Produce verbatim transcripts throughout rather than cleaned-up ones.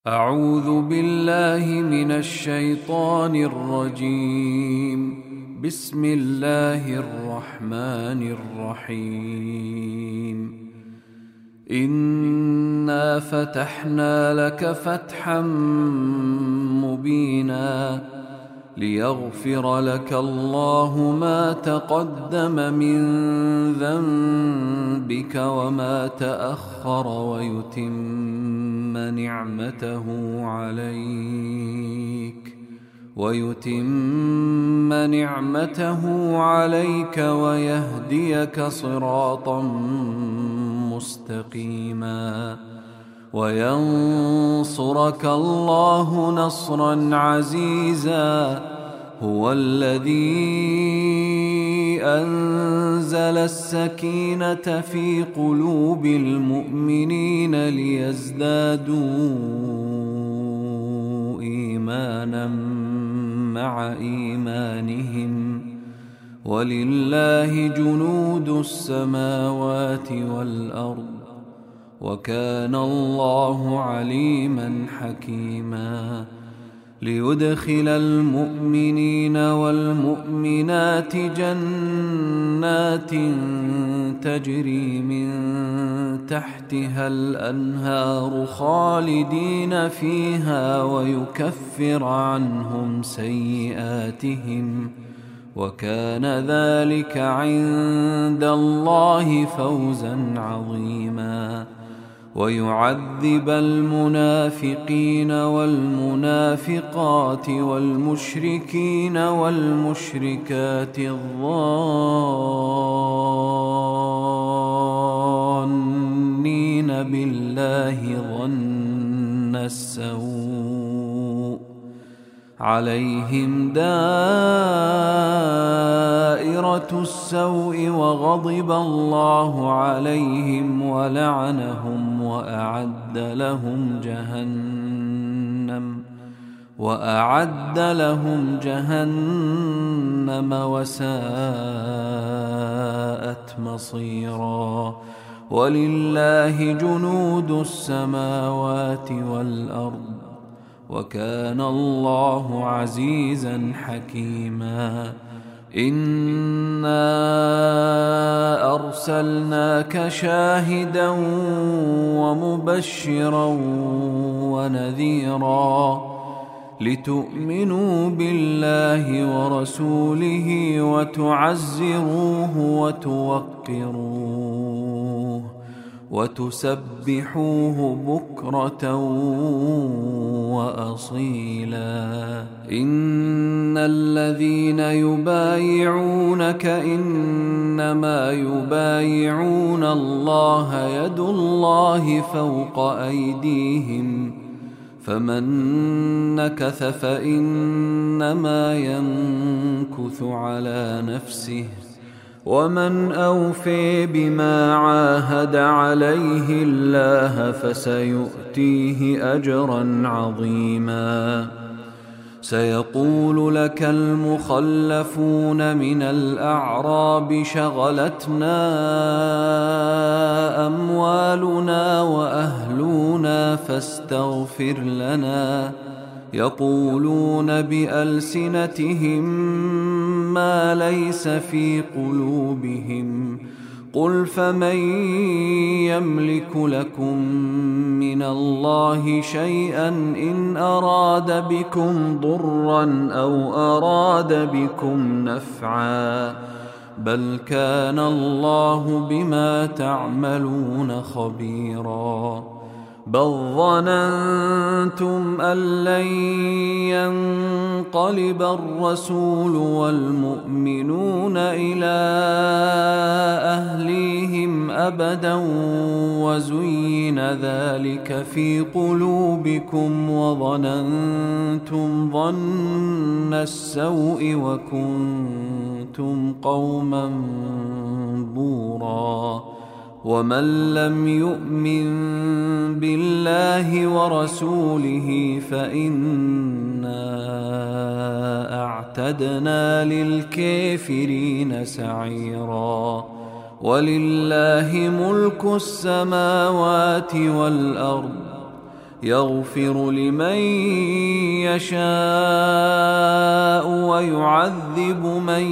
أعوذ بالله من الشيطان الرجيم. بسم الله الرحمن الرحيم. إنا فتحنا لك فتحا مبينا ليغفر لك الله ما تقدم من ذنبك وما تأخر ويتم نعمته عليك ويتم نعمته عليك ويهديك صراطا مستقيما وينصرك الله نصرا عزيزا. هو الذي أنزل السكينة في قلوب المؤمنين ليزدادوا إيمانا مع إيمانهم ولله جنود السماوات والأرض وكان الله عليما حكيما. ليدخل المؤمنين والمؤمنات جنات تجري من تحتها الأنهار خالدين فيها ويكفر عنهم سيئاتهم وكان ذلك عند الله فوزا عظيما. ويعذب المنافقين والمنافقات والمشركين والمشركات الظانين بالله ظن السوء عليهم دائرة السوء وغضب الله عليهم ولعنهم وأعد لهم جهنم وأعد لهم جهنم وساءت مصيرا. ولله جنود السماوات والأرض وكان الله عزيزا حكيما. إنا أرسلناك شاهدا ومبشرا ونذيرا لتؤمنوا بالله ورسوله وتعزروه وتوقروه وتسبحوه بكرة وأصيلا. إن الذين يبايعونك إنما يبايعون الله يد الله فوق أيديهم فمن نكث فإنما ينكث على نفسه ومن أوفي بما عاهد عليه الله فسيؤتيه أجرا عظيما. سيقول لك المخلفون من الأعراب شغلتنا أموالنا وأهلنا فاستغفر لنا يقولون بألسنتهم ما ليس في قلوبهم قل فمن يملك لكم من الله شيئا إن أراد بكم ضرا أو أراد بكم نفعا بل كان الله بما تعملون خبيرا. بل ظننتم أن لن ينقلب الرسول والمؤمنون إلى أهليهم أبدا وزين ذلك في قلوبكم وظننتم ظن السوء وكنتم قوما بورا. ومن لم يؤمن بالله ورسوله فإنا أعتدنا للكافرين سعيرا. ولله ملك السماوات والأرض يغفر لمن يشاء ويعذب من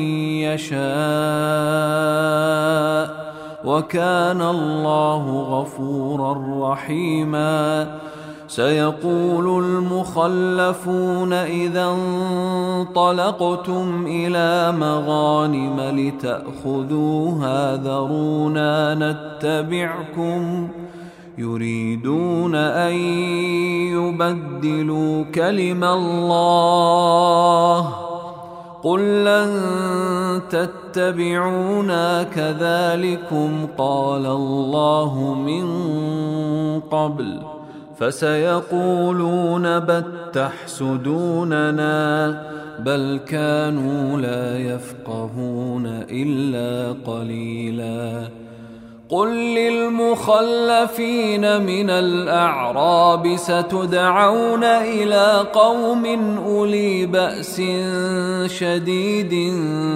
يشاء وكان الله غفورا رحيما. سيقول المخلفون إذا انطلقتم إلى مغانم لتأخذوها ذرونا نتبعكم يريدون أن يبدلوا كلم الله قل لن تتبعونا كذلكم قال الله من قبل فسيقولون بل تحسدوننا بل كانوا لا يفقهون إلا قليلا. قل للمخلفين من الأعراب ستدعون إلى قوم أولي بأس شديد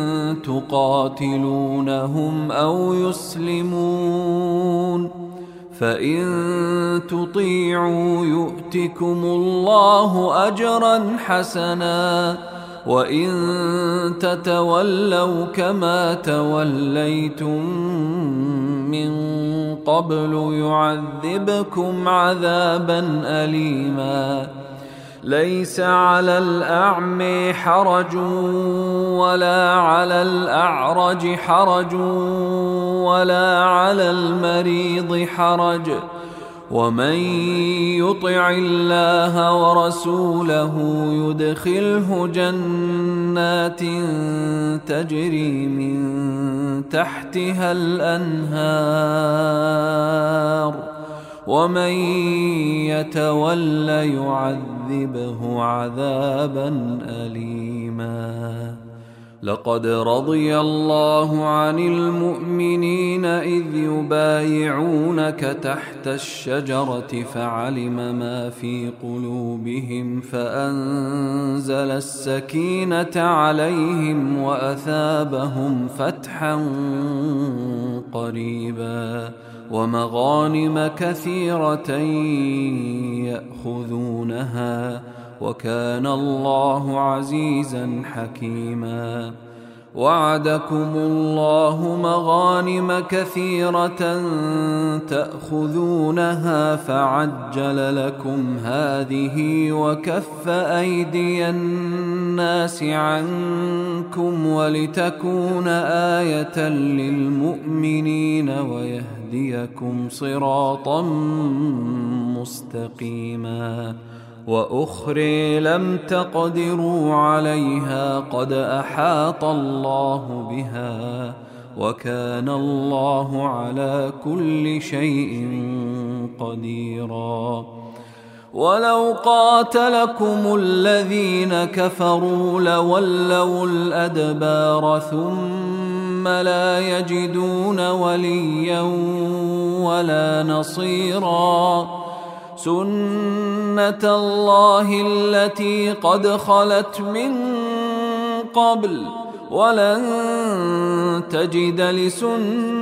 تقاتلونهم أو يسلمون فإن تطيعوا يؤتكم الله أجرا حسنا وإن تتولوا كما توليتم من قبل يعذبكم عذابا أليما. ليس على الأعمى حرج ولا على الأعرج حرج ولا على المريض حرج ومن يطع الله ورسوله يدخله جنات تجري من تحتها الأنهار ومن يتول يعذبه عذابا أليما. لقد رضي الله عن المؤمنين إذ يبايعونك تحت الشجرة فعلم ما في قلوبهم فأنزل السكينة عليهم وأثابهم فتحا قريبا ومغانم كثيرة يأخذونها وكان الله عزيزا حكيما. وعدكم الله مغانم كثيرة تأخذونها فعجل لكم هذه وكف أيدي الناس عنكم ولتكون آية للمؤمنين ويهديكم صراطا مستقيما. وأخرى لم تقدروا عليها قد أحاط الله بها وكان الله على كل شيء قديرا. ولو قاتلكم الذين كفروا لولوا الأدبار ثم لا يجدون وليا ولا نصيرا. سنة الله التي قد خلت من قبل ولن تجد لسنة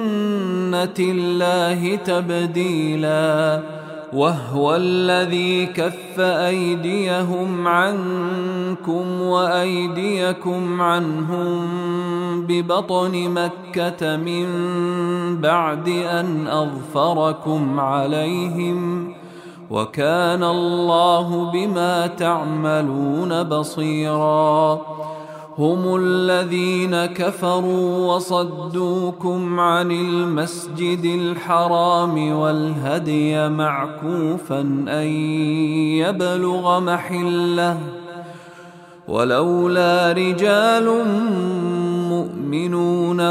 الله تبديلا. وهو الذي كف أيديهم عنكم وأيديكم عنهم ببطن مكة من بعد أن أظفركم عليهم وكان الله بما تعملون بصيرا. هم الذين كفروا وصدوكم عن المسجد الحرام والهدي معكوفا أن يبلغ محله ولولا رجال مؤمنون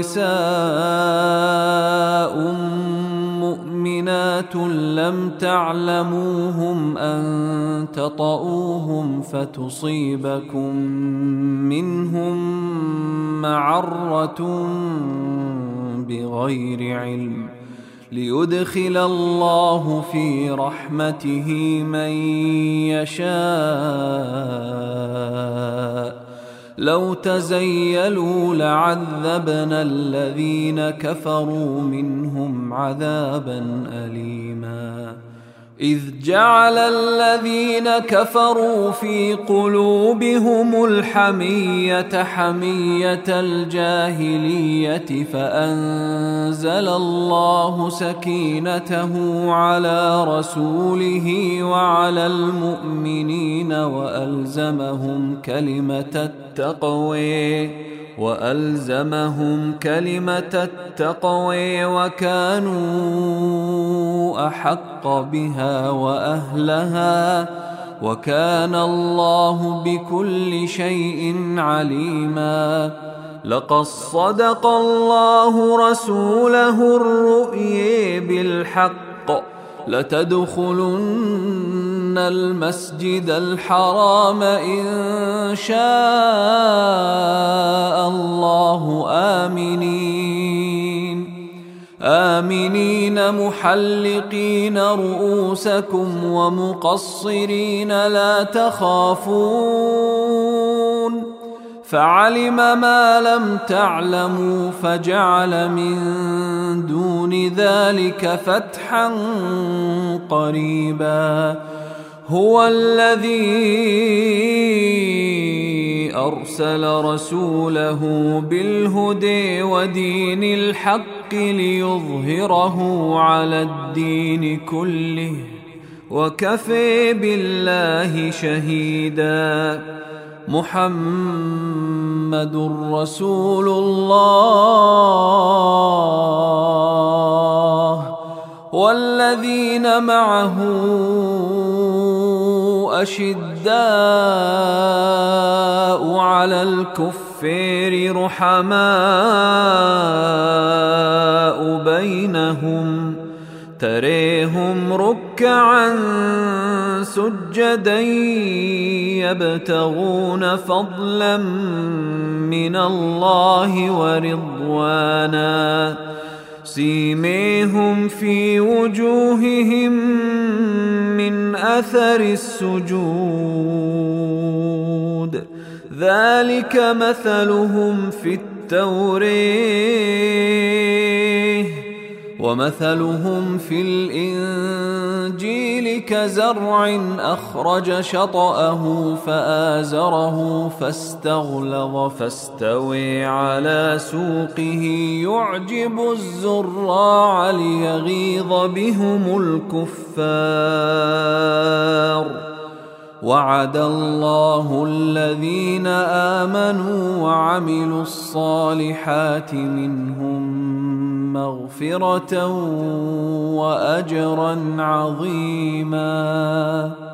ونساء مؤمنات لم تعلموهم أن تطؤوهم فتصيبكم منهم معرة بغير علم ليدخل الله في رحمته من يشاء. لو تزيلوا لعذبنا الذين كفروا منهم عذابا أليما. إذ جعل الذين كفروا في قلوبهم الحمية حمية الجاهلية فأنزل الله سكينته على رسوله وعلى المؤمنين وألزمهم كلمة التقوى وألزمهم كلمة التقوى وكانوا أحق بها وأهلها وكان الله بكل شيء عليما. لقد صدق الله رسوله الرؤيا بالحق لتدخلن المسجد الحرام إن شاء الله آمنين آمنين محلقين رؤوسكم ومقصرين لا تخافون فعلم ما لم تعلموا فجعل من دون ذلك فتحا قريبا. هو الذي أرسل رسوله بالهدى ودين الحق ليظهره على الدين كله وكفى بالله شهيدا. محمد رسول الله والذين معه أشداء على الكفار رحماء بينهم تريهم ركعا سجدا يبتغون فضلا من الله ورضوانا سيميهم في وجوههم من أثر السجود ذلك مثلهم في التوراة ومثلهم في الإنجيل كزرع أخرج شطأه فآزره فاستغلظ فاستوى على سوقه يعجب الزراع ليغيظ بهم الكفار. وعد الله الذين آمنوا وعملوا الصالحات منهم مغفرة وأجرا عظيما.